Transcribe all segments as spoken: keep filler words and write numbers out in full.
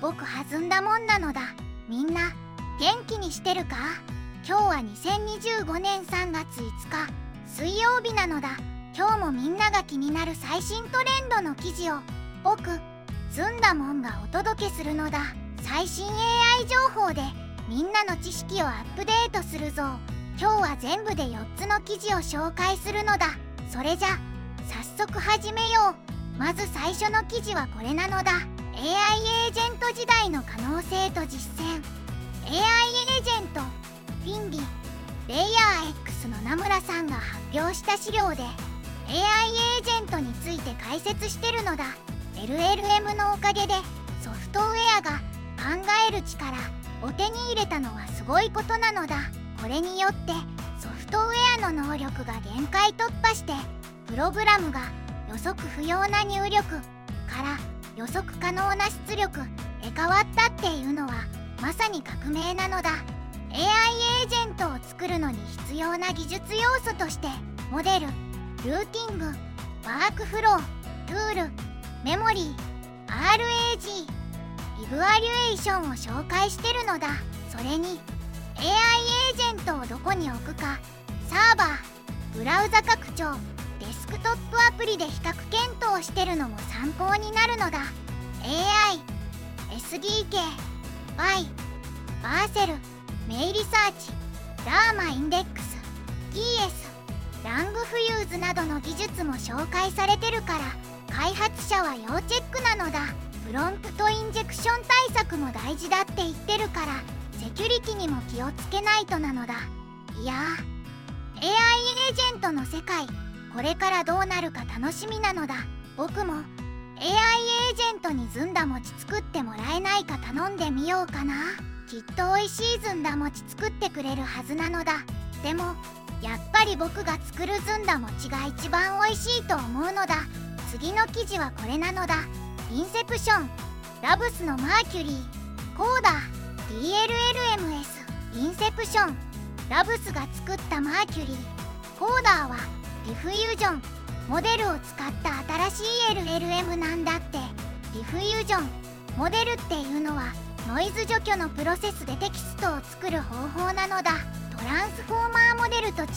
ごく弾んだもんなのだ。みんな元気にしてるか？今日はにせんにじゅうごねんさんがついつか水曜日なのだ。今日もみんなが気になる最新トレンドの記事を僕ずんだもんがお届けするのだ。最新 エーアイ 情報でみんなの知識をアップデートするぞ。今日は全部でよっつの記事を紹介するのだ。それじゃ早速始めよう。まず最初の記事はこれなのだ。 エーアイ エージェント時代の可能性と実践。 エーアイ エージェントフィンディレイヤー X の名村さんが発表した資料で エーアイ エージェントについて解説してるのだ。 エルエルエム のおかげでソフトウェアが考える力を手に入れたのはすごいことなのだ。これによってソフトウェアの能力が限界突破してプログラムが予測不要な入力から予測可能な出力へ変わったっていうのはまさに革命なのだ。 エーアイ エージェントを作るのに必要な技術要素としてモデル、ルーティング、ワークフロー、トゥール、メモリー、アールエージー、イブアリュエーションを紹介してるのだ。それに エーアイ エージェントをどこに置くか、サーバー、ブラウザ拡張、デスクトップアプリで比較検討してるのも参考になるのだ。 エーアイ、エスディーケー、バイ、バーセル、メイリサーチ、ラーマインデックス、ティーエス、ラングフユーズなどの技術も紹介されてるから開発者は要チェックなのだ。プロンプトインジェクション対策も大事だって言ってるからセキュリティにも気をつけないとなのだ。いやー エーアイ エージェントの世界これからどうなるか楽しみなのだ。僕も エーアイ エージェントにずんだ餅作ってもらえないか頼んでみようかな。きっとおいしいずんだ餅作ってくれるはずなのだ。でもやっぱり僕が作るずんだ餅が一番おいしいと思うのだ。次の記事はこれなのだ。インセプション、ラブスのマーキュリー、コーダー、ディーエルエルエムエス、インセプション、ラブスが作ったマーキュリー、コーダーはディフュージョン、モデルを使った新しい エルエルエム なんだって。ディフュージョン、モデルっていうのはノイズ除去のプロセスでテキストを作る方法なのだ。トランスフォーマーモデルと違って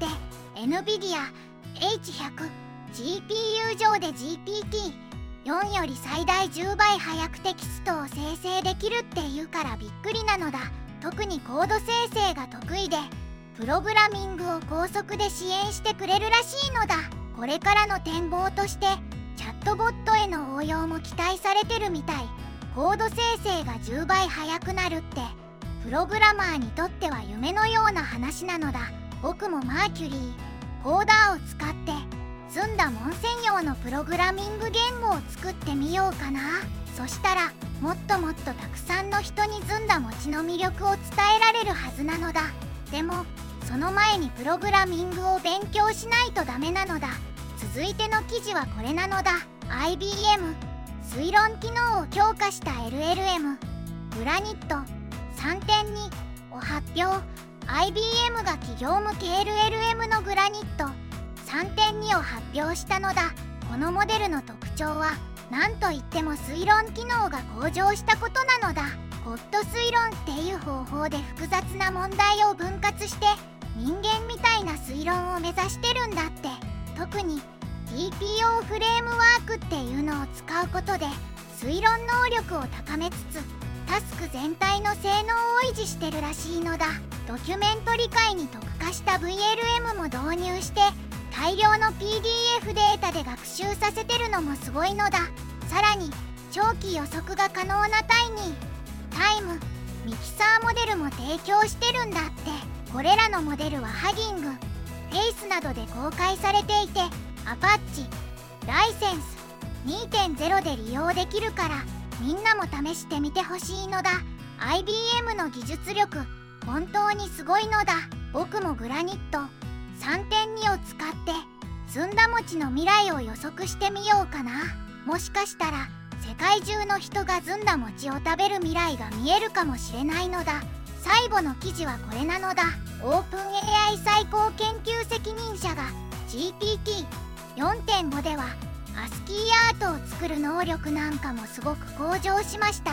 エヌビディア エイチひゃく、ジーピーユー 上で ジーピーティーよん より最大じゅうばい早くテキストを生成できるっていうからびっくりなのだ。特にコード生成が得意でプログラミングを高速で支援してくれるらしいのだ。これからの展望としてチャットボットへの応用も期待されてるみたい。コード生成がじゅうばい早くなるってプログラマーにとっては夢のような話なのだ。僕もマーキュリー、コーダーを使ってずんだもん専用のプログラミング言語を作ってみようかな。そしたらもっともっとたくさんの人にずんだ餅の魅力を伝えられるはずなのだ。でもその前にプログラミングを勉強しないとダメなのだ。続いての記事はこれなのだ。 アイビーエム 推論機能を強化した エルエルエム グラニット さんてんに を発表。 アイビーエム が企業向け エルエルエム のグラニット さんてんに を発表したのだ。このモデルの特徴は何といっても推論機能が向上したことなのだ。ゴッド推論っていう方法で複雑な問題を分割して人間みたいな推論を目指してるんだって。特に ティーピーオー フレームワークっていうのを使うことで推論能力を高めつつタスク全体の性能を維持してるらしいのだ。ドキュメント理解に特化した ブイエルエム も導入して大量の ピーディーエフ データで学習させてるのもすごいのだ。さらに長期予測が可能なタイニー、タイム、ミキサーモデルも提供してるんだって。これらのモデルはハギング、フェイスなどで公開されていてアパッチ、ライセンス にてんゼロ で利用できるからみんなも試してみてほしいのだ。 アイビーエム の技術力本当にすごいのだ。僕もグラニット さんてんに を使ってずんだ餅の未来を予測してみようかな。もしかしたら世界中の人がずんだ餅を食べる未来が見えるかもしれないのだ。最後の記事はこれなのだ。オープン エーアイ 最高研究責任者が ジーピーティーよんてんご ではアスキーアートを作る能力なんかもすごく向上しました。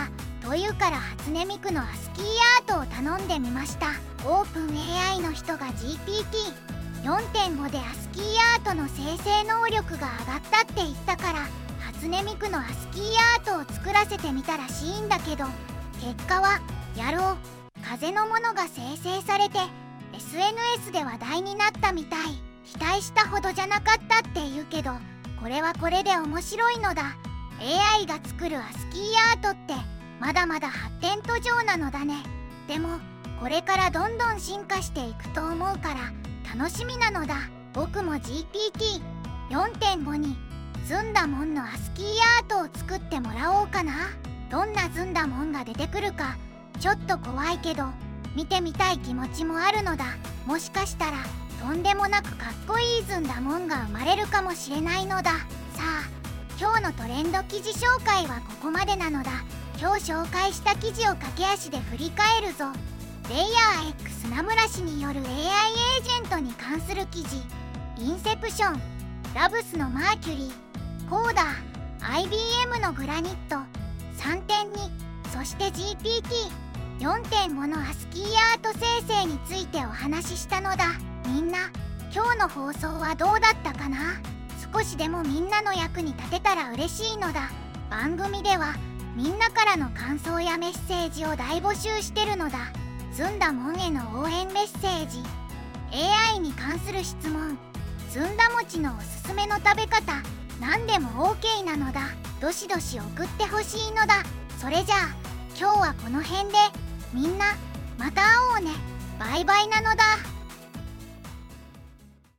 というから初音ミクのアスキーアートを頼んでみました。オープン エーアイ の人が ジーピーティーよんてんご でアスキーアートの生成能力が上がったって言ったから初音ミクのアスキーアートを作らせてみたらしいんだけど、結果は野郎風のものが生成されて エスエヌエス で話題になったみたい。期待したほどじゃなかったって言うけど、これはこれで面白いのだ。 エーアイ が作るアスキーアートってまだまだ発展途上なのだね。でもこれからどんどん進化していくと思うから楽しみなのだ。僕も ジーピーティーよんてんご にずんだもんのアスキーアートを作ってもらおうかな。どんなずんだもんが出てくるかちょっと怖いけど見てみたい気持ちもあるのだ。もしかしたらとんでもなくかっこいいずんだもんが生まれるかもしれないのだ。さあ今日のトレンド記事紹介はここまでなのだ。今日紹介した記事を駆け足で振り返るぞ。レイヤー X 名村氏による エーアイ エージェントに関する記事、インセプション、ラブスのマーキュリー、コーダー、アイビーエム のグラニット さんてんに、そして ジーピーティーよんてんご のアスキーアート生成についてお話ししたのだ。みんな今日の放送はどうだったかな。少しでもみんなの役に立てたら嬉しいのだ。番組ではみんなからの感想やメッセージを大募集してるのだ。ずんだもんへの応援メッセージ、 エーアイ に関する質問、ずんだ餅のおすすめの食べ方、何でも OK なのだ。どしどし送ってほしいのだ。それじゃあ今日はこの辺で、みんなまた会おうね。バイバイなのだ。